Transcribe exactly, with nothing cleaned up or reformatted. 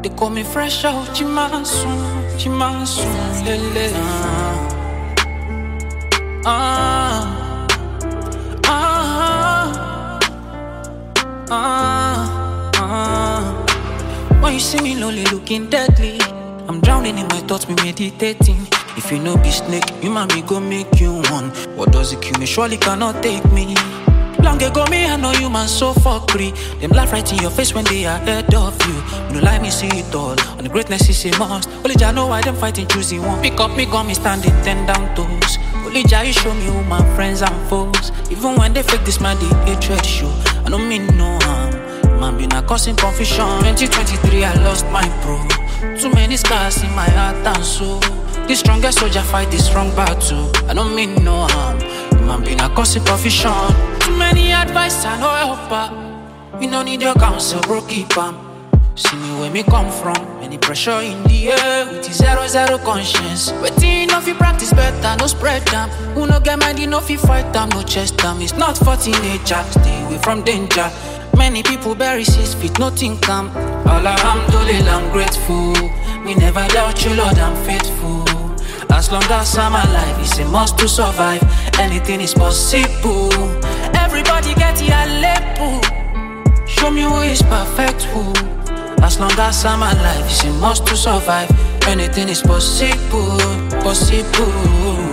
They call me fresh out, Chimasu, Chimasu, lele. Ah, ah, ah, ah, ah. When you see me lonely, looking deadly, I'm drowning in my thoughts, me meditating. If you know be snake, you might me go make you one. What does it kill me? Surely cannot take me. Long ago, me, I know you man so fuckery. Them laugh right in your face when they are ahead of you. You know, like me see it all. On the greatness is a must. Only Jah know why them fighting, choosing one. Pick up me gun, me standing ten down toes. Only Jah you show me who my friends and foes. Even when they fake this man, the hatred show. I don't mean no harm. Man been a causing confusion. twenty twenty-three, I lost my bro. Too many scars in my heart and soul. The strongest soldier fight this strong battle. I don't mean no harm. Man been a causing confusion. Too many advice and no helper. We no need your counsel, bro, keep am. See me where me come from. Any pressure in the air with the zero zero conscience. Waiting if you practice better, no spread them. Who no get money, no fi fight them, no chest them. It's not for teenager, stay away from danger. Many people bury six feet, nothing come. All alhamdulillah, I'm grateful. Me never doubt you, Lord, I'm faithful. As long as I'm alive, it's a must to survive. Anything is possible. Everybody get it a level. Show me who is perfect who. As long as I'm alive, it's a must to survive. Anything is possible, possible.